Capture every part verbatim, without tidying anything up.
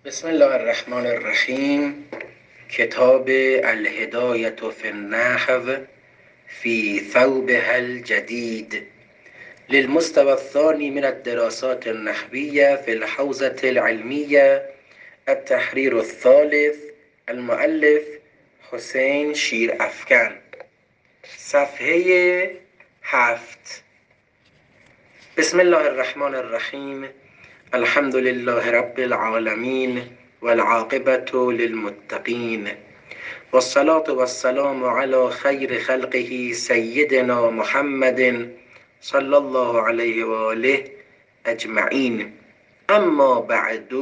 بسم الله الرحمن الرحیم. کتاب الهدایة فی النحو فی ثوبها الجدید للمستوى الثاني من الدراسات النحوية في الحوزة العلمية التحرير الثالث المؤلف حسین شیرافکن، صفحه هفت. بسم الله الرحمن الرحیم. الحمد لله رب العالمين والعاقبة للمتقين والصلاة والسلام على خير خلقه سيدنا محمد صلى الله عليه وآله أجمعين. أما بعد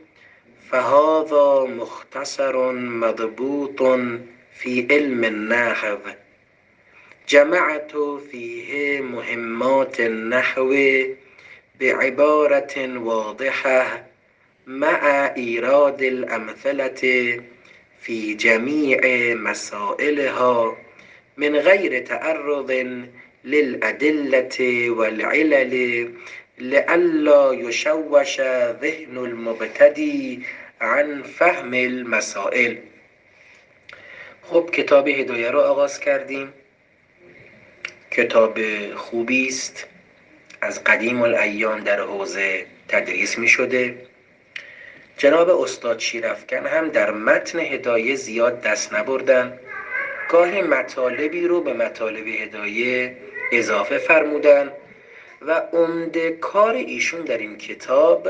فهذا مختصر مضبوط في علم النحو، جمعت فيه مهمات النحو بعبارة واضحة مع إيراد الأمثلة في جميع مسائلها من غير تعرض للأدلة والعلل لئلا يشوش ذهن المبتدی عن فهم المسائل. خب کتاب هدایه رو آغاز کردیم. کتاب خوبی است، از قدیم الایام در حوزه تدریس می شده. جناب استاد شیرافکن هم در متن هدایه زیاد دست نبردن، گاهی مطالبی رو به مطالب هدایه اضافه فرمودن و عمده کار ایشون در این کتاب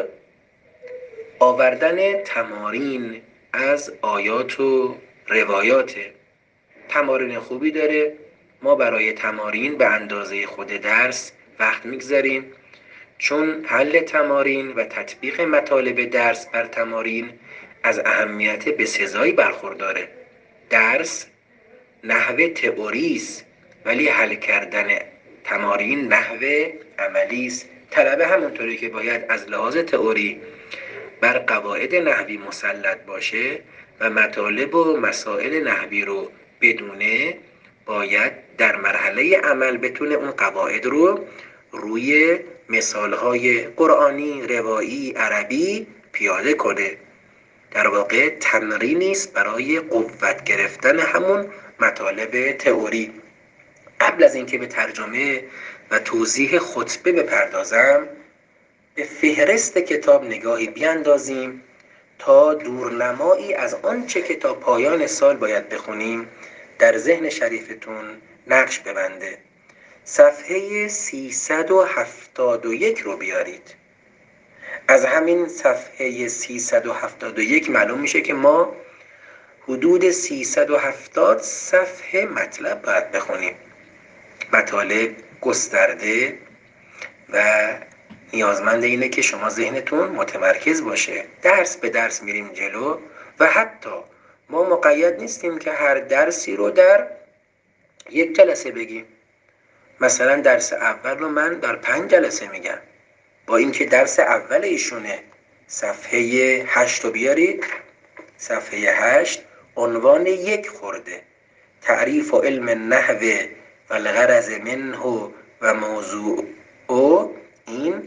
آوردن تمارین از آیات و روایات. تمارین خوبی داره. ما برای تمارین به اندازه خود درس وقت میگذاریم، چون حل تمارین و تطبیق مطالب درس بر تمارین از اهمیت بسزایی برخورداره. درس نحو تئوری است، ولی حل کردن تمارین نحو عملی است. طلبه همونطوری که باید از لحاظ تئوری بر قواعد نحوی مسلط باشه و مطالب و مسائل نحوی رو بدونه، باید در مرحله عمل بتونه اون قواعد رو روی مثالهای قرآنی، روایی، عربی پیاده کنه. در واقع تمرینی است برای قوت گرفتن همون مطالب تئوری. قبل از اینکه به ترجمه و توضیح خطبه بپردازم، به فهرست کتاب نگاهی بیاندازیم تا دورنمایی از آنچه که تا پایان سال باید بخونیم در ذهن شریفتون نقش ببنده. صفحه سیصد و هفتاد و یک رو بیارید. از همین صفحه سیصد و هفتاد و یک معلوم میشه که ما حدود سیصد و هفتاد صفحه مطلب باید بخونیم. مطالب گسترده و نیازمند اینه که شما ذهنتون متمرکز باشه. درس به درس میریم جلو و حتی ما مقید نیستیم که هر درسی رو در یک جلسه بگیم. مثلا درس اول رو من در پنج جلسه میگم، با اینکه درس اول ایشونه. صفحه هشت رو بیارید. صفحه هشت عنوان یک خورده: تعریف و علم النحو و الغرض منه و موضوع او. این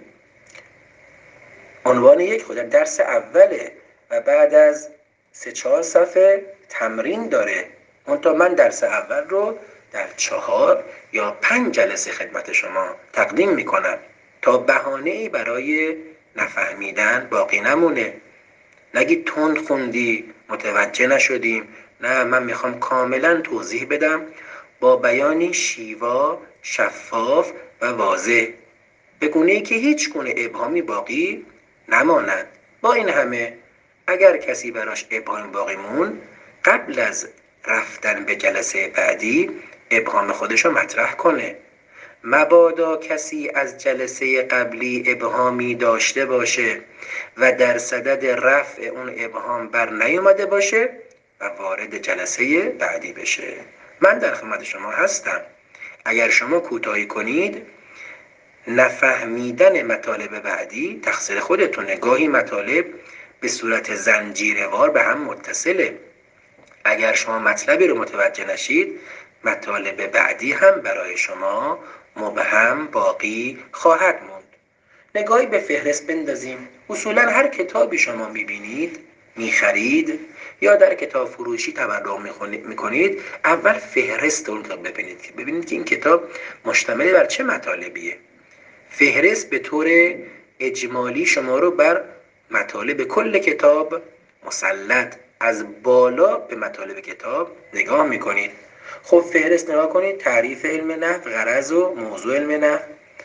عنوان یک خورده درس اوله و بعد از سه چهار صفحه تمرین داره. منتها من درس اول رو در چهار یا پنج جلسه خدمت شما تقدیم میکنم تا بهانه‌ای برای نفهمیدن باقی نمونه. نگید تند خوندی، متوجه نشدیم. نه، من میخوام کاملا توضیح بدم با بیانی شیوا، شفاف و واضح، به گونه‌ای که هیچ گونه ابهامی باقی نماند. با این همه اگر کسی براش ابهام باقی مون، قبل از رفتن به جلسه بعدی ابهام خودشو مطرح کنه. مبادا کسی از جلسه قبلی ابهامی داشته باشه و در صدد رفع اون ابهام بر نیومده باشه و وارد جلسه بعدی بشه. من در خدمت شما هستم. اگر شما کوتاهی کنید، نفهمیدن مطالب بعدی تقصیر خودتونه. گاهی مطالب به صورت زنجیروار به هم متصله. اگر شما مطلبی رو متوجه نشید، مطالب بعدی هم برای شما مبهم باقی خواهد موند. نگاهی به فهرست بندازیم. اصولا هر کتابی شما میبینید میخرید یا در کتاب فروشی تبرع میکنید، اول فهرست اون کتاب ببینید که ببینید که این کتاب مشتمل بر چه مطالبیه. فهرست به طور اجمالی شما رو بر مطالب کل کتاب مسلط از بالا به مطالب کتاب نگاه میکنید. خب فهرست نگاه کنید، تعریف علم نحو، غرض و موضوع علم نحو.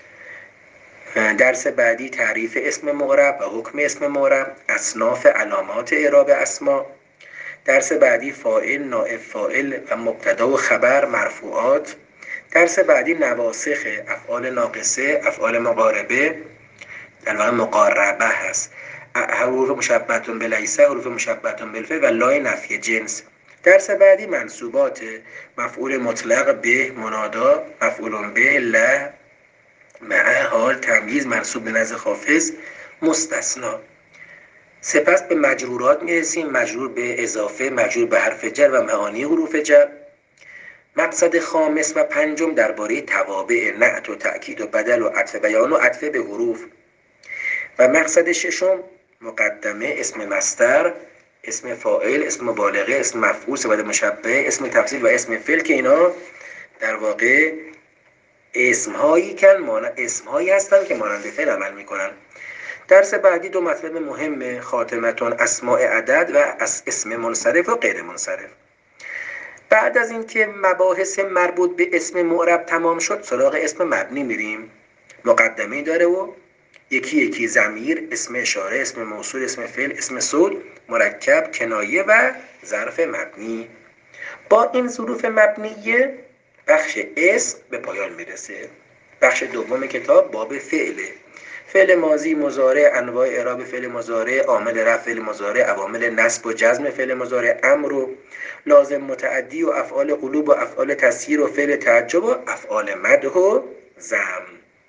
درس بعدی تعریف اسم معرب و حکم اسم معرب، اصناف علامات اعراب اسما. درس بعدی فاعل، نائب فاعل و مبتدا و خبر، مرفوعات. درس بعدی نواسخ، افعال ناقصه، افعال مقاربه، در واقع مقاربه هست، حروف مشبهه به لیسه، حروف مشبهه بالفعل و لای نفی جنس. درس بعدی منصوبات، مفعول مطلق، به، منادا، مفعول به، له، مع، حال، تمییز، منصوب به نزد حافظ، مستثنا. سپس به مجرورات میرسیم، مجرور به اضافه، مجرور به حرف جر و معانی حروف جر. مقصد خامس و پنجم درباره توابع نعت و تأکید و بدل و عطف بیان و عطف به حروف. و مقصد ششم مقدمه، اسم مصدر، اسم فاعل، اسم مبالغه، اسم مفعول، صفت مشبه، اسم تفضیل و اسم فعل که اینا در واقع اسمهایی کن مانند اسمهایی هستند که مانند فعل عمل میکنن. درس بعدی دو مطلب مهم، خاتمتون اسماء عدد و اسم منصرف و غیر منصرف. بعد از اینکه مباحث مربوط به اسم معرب تمام شد، سراغ اسم مبنی میریم. مقدمه داره و یکی یکی ضمیر، اسم اشاره، اسم موصول، اسم فعل، اسم صول، مرکب، کنایه و ظرف مبنی. با این ظروف مبنیه بخش اسم به پایان میرسه. بخش دوم کتاب باب فعله. فعل ماضی، مضارع، انواع اعراب فعل مضارع، عامل رفع فعل مضارع، عوامل نصب و جزم فعل مضارع، امر و لازم متعدی و افعال قلوب و افعال تسییر و فعل تعجب و افعال مدح و ذم.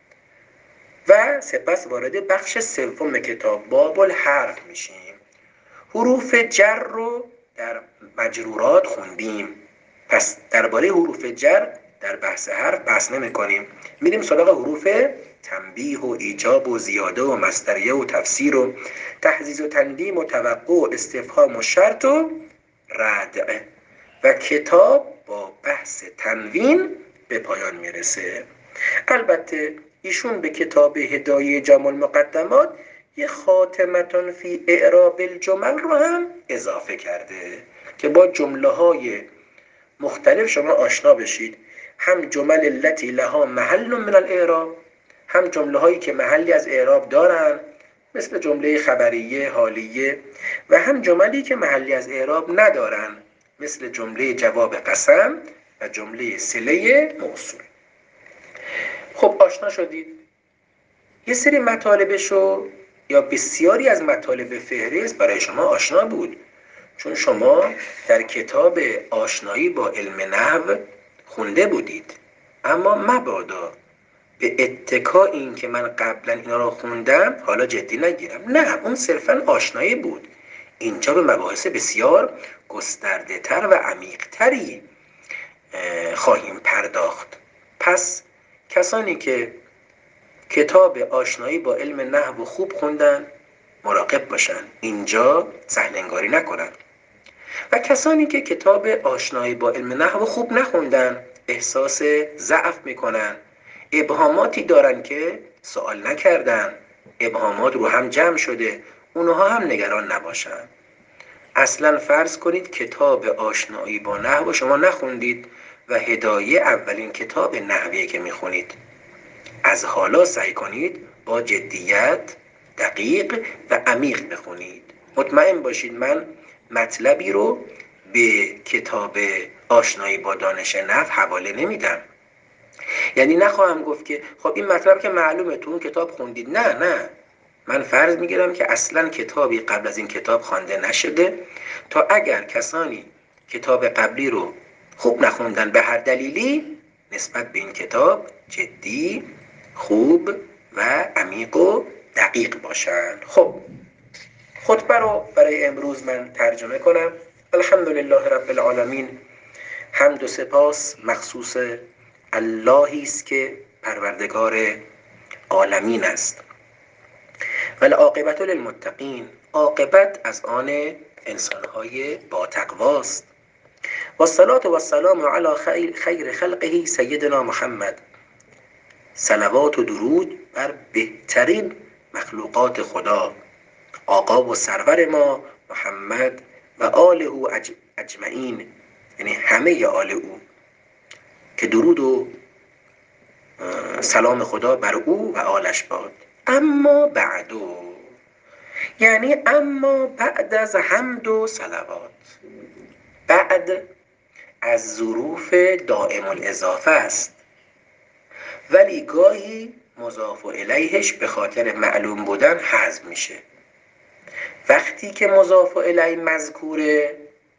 و سپس وارد بخش سوم کتاب باب الحرف میشیم. حروف جر رو در مجرورات خوندیم، پس درباره حروف جر در بحث حرف بحث نمی کنیم. میریم سراغ حروف تنبیه و ایجاب و زیاده و مصدریه و تفسیر و تحزیز و تندیم و توقع و استفهام و شرط و ردع. و کتاب با بحث تنوین به پایان میرسه. البته ایشون به کتاب هدایه جمع المقدمات یه خاتمتون فی اعراب الجمل رو هم اضافه کرده که با جمله های مختلف شما آشنا بشید. هم جمل التي لها محل من الاعراب، هم جمله هایی که محلی از اعراب دارن مثل جمله خبریه، حالیه، و هم جملی که محلی از اعراب ندارن مثل جمله جواب قسم و جمله صله موصول. خب آشنا شدید. یه سری مطالبشو یا بسیاری از مطالب فهرست برای شما آشنا بود، چون شما در کتاب آشنایی با علم نحو خونده بودید. اما مبادا به اتکا این که من قبلا اینا رو خوندم حالا جدی نگیرم. نه، اون صرفا آشنایی بود. اینجا به مباحث بسیار گسترده تر و عمیق تری خواهیم پرداخت. پس کسانی که کتاب آشنایی با علم نحو خوب خوندن مراقب باشن، اینجا سهلنگاری نکنن. و کسانی که کتاب آشنایی با علم نحو خوب نخوندن احساس ضعف میکنن، ابهاماتی دارن که سوال نکردن، ابهامات رو هم جمع شده، اونها هم نگران نباشن. اصلا فرض کنید کتاب آشنایی با نحو شما نخوندید و هدایه اولین کتاب نحویه که میخونید. از حالا سعی کنید با جدیت دقیق و عمیق بخونید. مطمئن باشید من مطلبی رو به کتاب آشنایی با دانش نحو حواله نمیدم. یعنی نخواهم گفت که خب این مطلب که معلومه تو اون کتاب خوندید. نه نه، من فرض میگیرم که اصلا کتابی قبل از این کتاب خوانده نشده، تا اگر کسانی کتاب قبلی رو خوب نخوندن به هر دلیلی نسبت به این کتاب جدی، خوب و عمیق و دقیق باشن. خب خطبه رو برای امروز من ترجمه کنم. الحمدلله رب العالمین. حمد و سپاس مخصوص اللهی است که پروردگار عالمین است. ولی عاقبت للمتقین، عاقبت از آن انسانهای با تقواست. و الصلاة و السلام علی خیر, خیر خلقه سیدنا محمد. صلوات و درود بر بهترین مخلوقات خدا، آقا و سرور ما محمد و آله اجمعین، یعنی همه آل او، که درود و سلام خدا بر او و آلش باد. اما بعدو، یعنی اما بعد از حمد و صلوات، بعد از ظروف دائم الاضافه است، ولی گاهی مضاف الیهش به خاطر معلوم بودن حذف میشه. وقتی که مضاف الیه مذکوره،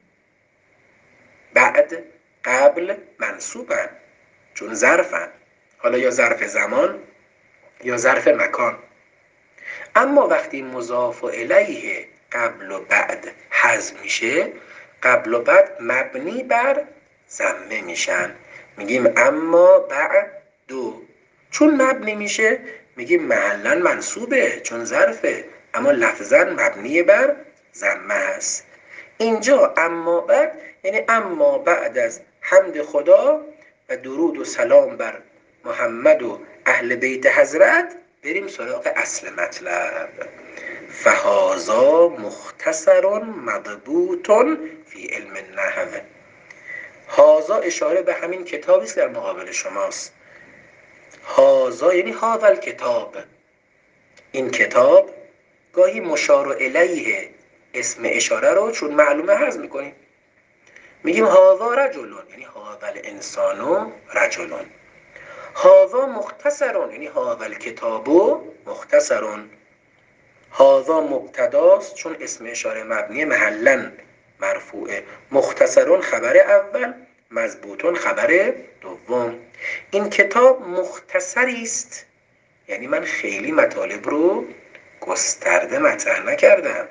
بعد قبل منصوبن، چون ظرفن، حالا یا ظرف زمان یا ظرف مکان. اما وقتی مضاف الیه قبل و بعد حذف میشه، قبل و بعد مبنی بر ضمه میشن، میگیم اما بعد دو. چون مبنی میشه میگیم محلا منصوبه چون ظرفه، اما لفظا مبنی بر ضمه هست. اینجا اما بعد یعنی اما بعد از حمد خدا و درود و سلام بر محمد و اهل بیت حضرت، بریم سراغ اصل مطلب. فهذا مختصر مضبوط فی علم النحو. هذا اشاره به همین کتابی است در مقابل شماست. هذا یعنی هذا الکتاب، این کتاب. گاهی مشار الیه اسم اشاره رو چون معلومه حذف میکنیم، میگیم هذا رجل، یعنی هذا الانسان رجل. هذا مختصر، یعنی هذا الکتاب مختصر. هذا مبتداست چون اسم اشاره مبنی محلا مرفوعه. مختصرون خبر اول، مضبوطون خبر دوم. این کتاب مختصری است، یعنی من خیلی مطالب رو گسترده مطرح نکردم.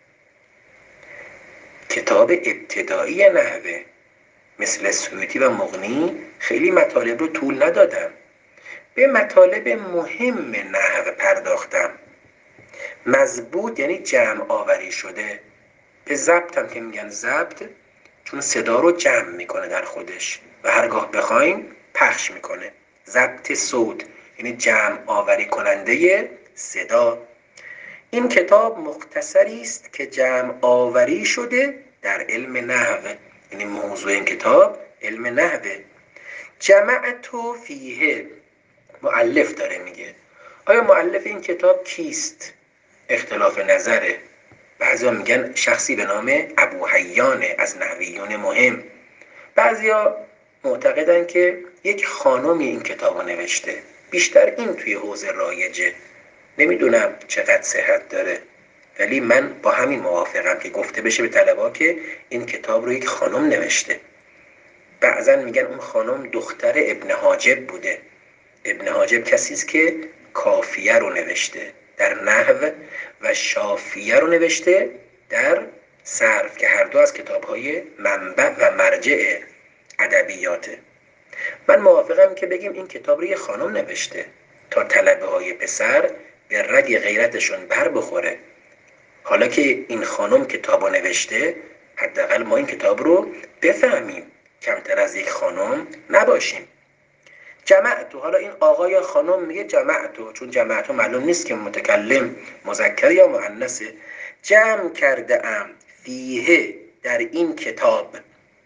کتاب ابتدایی نحوه مثل سیوطی و مغنی خیلی مطالب رو طول ندادم، به مطالب مهم نحوه پرداختم. مضبوط یعنی جمع آوری شده. به ضبط هم که میگن ضبط، چون صدا رو جمع میکنه در خودش و هرگاه بخوایم پخش میکنه. ضبط صوت یعنی جمع آوری کننده صدا. این کتاب مختصری است که جمع آوری شده در علم نحو، یعنی موضوع این کتاب علم نحوه. جمعت فیه، مؤلف داره میگه. آیا مؤلف این کتاب کیست؟ اختلاف نظره. بعضیا میگن شخصی به نام ابو حیانه از نحویون مهم. بعضیا معتقدن که یک خانمی این کتابو نوشته. بیشتر این توی حوزه رایجه، نمیدونم چقدر صحت داره، ولی من با همین موافقم که گفته بشه به طلبا که این کتاب رو یک خانم نوشته. بعضن میگن اون خانم دختر ابن حاجب بوده. ابن حاجب کسی است که کافیه رو نوشته در نحو و شافیه رو نوشته در صرف، که هر دو از کتاب‌های منبع و مرجع ادبیاته. من موافقم که بگیم این کتاب رو یه خانم نوشته تا طلبه های پسر به رگ غیرتشون بر بخوره. حالا که این خانم کتاب رو نوشته، حداقل ما این کتاب رو بفهمیم، کمتر از یک خانم نباشیم. جمعتو، حالا این آقا یا خانم میگه جمعتو، چون جمعتو معلوم نیست که متکلم مذکر یا مؤنثه. جمع کرده ام فیه در این کتاب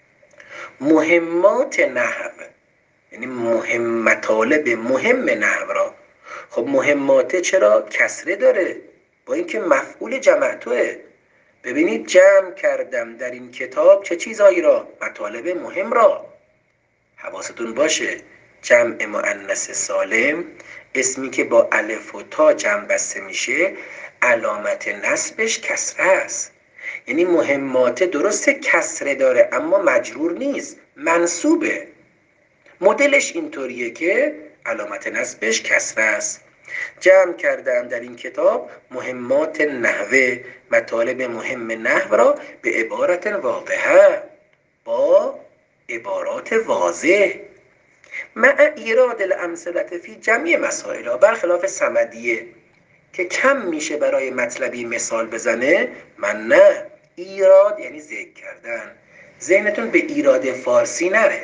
مهمات نحو، یعنی مهم مطالب مهم نحو را. خب مهماته چرا کسره داره؟ با اینکه مفعول جمعتوه. ببینید جمع کردم در این کتاب چه چیزایی را؟ مطالب مهم را. حواستون باشه جمع مؤنث سالم اسمی که با الف و تا جمع بسته میشه علامت نصبش کسره است. یعنی مهمات درسته کسره داره اما مجرور نیست، منصوبه. مدلش اینطوریه که علامت نصبش کسره است. جمع کردم در این کتاب مهمات نحوه، مطالب مهم نحو را به عبارت واضحه، با عبارات واضح، مع ایراد الامثله فی جمعی مسائل، برخلاف صمدیه که کم میشه برای مطلبی مثال بزنه. من نه، ایراد یعنی ذکر کردن. ذهنتون به ایراد فارسی نره.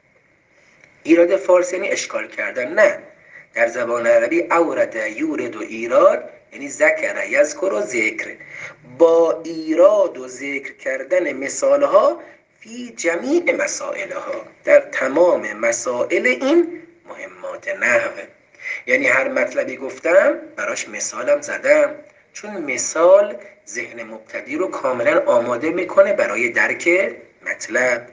ایراد فارسی یعنی اشکال کردن، نه. در زبان عربی اورد یورد و ایراد یعنی ذکر یذکر و ذکر، با ایراد و ذکر کردن مثالها فی جمیع مسائلها، در تمام مسائل این مهمات نحو. یعنی هر مطلبی گفتم براش مثالم زدم، چون مثال ذهن مبتدی رو کاملا آماده میکنه برای درک مطلب.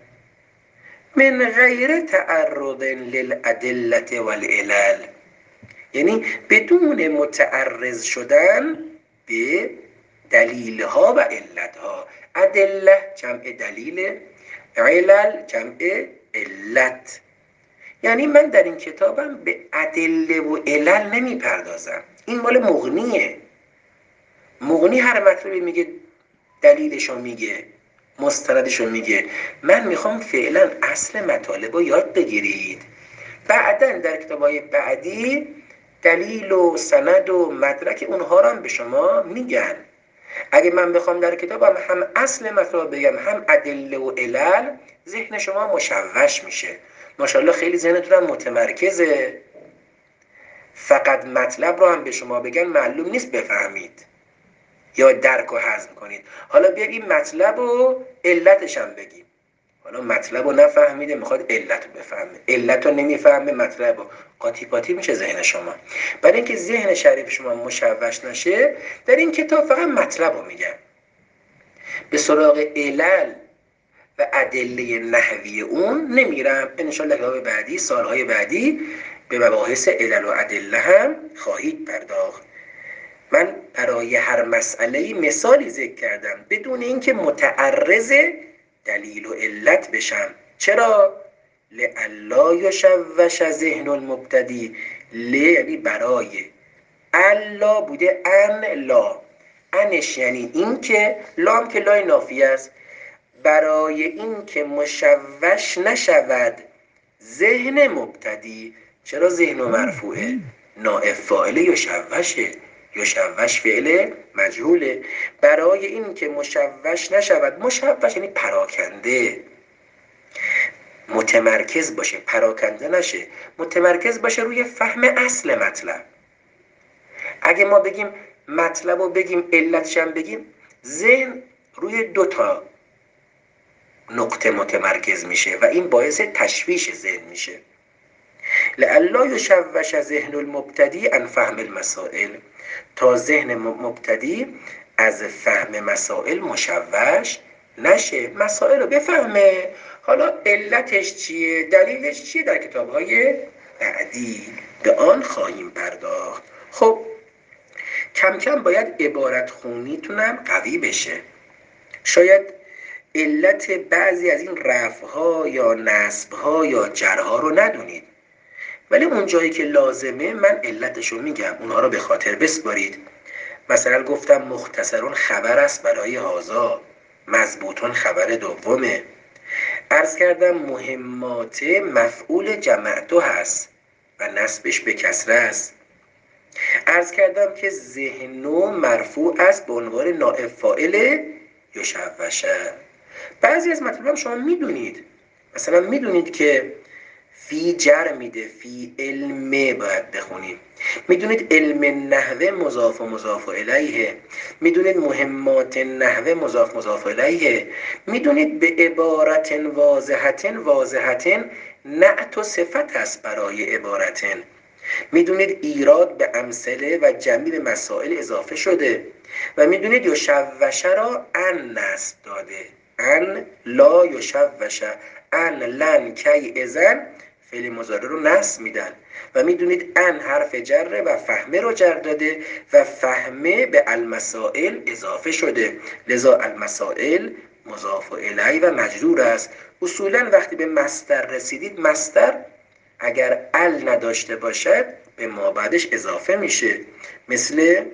من غیر تعرض للادله والعلل، یعنی بدون متعرض شدن به دلیلها و علتها. ادله جمع دلیل، علل جمع علت. یعنی من در این کتابم به ادله و علل نمی پردازم، این مال مغنیه. مغنی هر مطلبی میگه دلیلشو میگه، مستندشو میگه. من میخوام فعلا اصل مطالب رو یاد بگیرید، بعداً در کتابای بعدی دلیل و سند و مدرک اونها رو هم به شما میگن. اگه من بخوام در کتابم هم اصل مطلب بگم هم ادله و علل، ذهن شما مشوش میشه. ماشاءالله خیلی ذهنتون هم متمرکزه، فقط مطلب رو هم به شما بگن معلوم نیست بفهمید یا درک و هضم کنید. حالا بیاید این مطلب و علتش هم بگیم. حالا مطلب رو نفهمیده میخواد علت رو بفهمه، علت رو نمیفهمه مطلب رو، قاطی پاتی میشه ذهن شما. برای اینکه ذهن شریف شما مشوش نشه، در این کتاب فقط مطلب رو میگم، به سراغ علل و ادله نحوی اون نمیرم. انشالله کتاب بعدی، سالهای بعدی به مباحث علل و ادله هم خواهید پرداخت. من برای هر مسئله مثالی ذکر کردم بدون اینکه متعرض دلیل و علت بشم. چرا؟ لئلا یشوش ذهن المبتدی. ل یعنی برای، الا بوده ان لا، انش یعنی این که، لام که لای نافیه است. برای این که مشوش نشود ذهن مبتدی. چرا ذهن مرفوعه؟ نائب فاعل یشوشه، یشوش فعل مجهوله. برای این که مشوش نشود، مشوش یعنی پراکنده، متمرکز باشه، پراکنده نشه، متمرکز باشه روی فهم اصل مطلب. اگه ما بگیم مطلب رو بگیم علتش هم بگیم، ذهن روی دوتا نقطه متمرکز میشه و این باعث تشویش ذهن میشه. لئلا یشوش ذهن المبتدی عن فهم المسائل، تا ذهن مبتدی از فهم مسائل مشوش نشه، مسائل رو بفهمه. حالا علتش چیه، دلیلش چیه، در کتاب‌های بعدی به آن خواهیم پرداخت. خب کم کم باید عبارت خونیتونم قوی بشه. شاید علت بعضی از این رفع‌ها یا نصب‌ها یا جرها رو ندونید، ولی اون جایی که لازمه من علتشو میگم، اونها رو به خاطر بسپارید. مثلا گفتم مختصرون خبر است برای هازا، مضبوطون خبر دومه. عرض کردم مهمات مفعول جمعتو هست و نسبش به کسره است. عرض کردم که ذهنو مرفوع است به عنوان نائب فاعل یشوشه. بعضی از مطلب شما میدونید، مثلا میدونید که فی جر میده، فی علم باید بخونیم. میدونید علم نحوه مضاف و مضاف الیه، میدونید مهمات نحوه مضاف مضاف الیه، میدونید به عبارت واضحت واضحت نعت و صفت است برای عبارت، میدونید ایراد به امثله و جمعی به مسائل اضافه شده و میدونید یشوشه را ان نصب داده، ان لا یشوشه، ان لن کی اذن فعل مضارع رو نصب میدن و میدونید ان حرف جره و فهمه رو جر داده و فهمه به المسائل اضافه شده، لذا المسائل مضاف الیه و مجرور است. اصولا وقتی به مصدر رسیدید، مصدر اگر ال نداشته باشد به ما بعدش اضافه میشه، مثل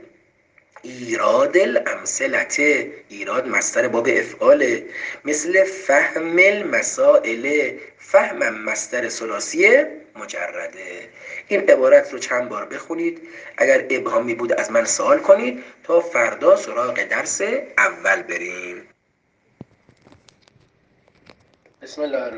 ایراد الامثلته، ایراد مصدر باب افعاله. مثل فهم المسائل، فهمم مصدر ثلاثی مجرده. این عبارت رو چند بار بخونید، اگر ابهامی بود از من سوال کنید تا فردا سراغ درس اول بریم. بسم الله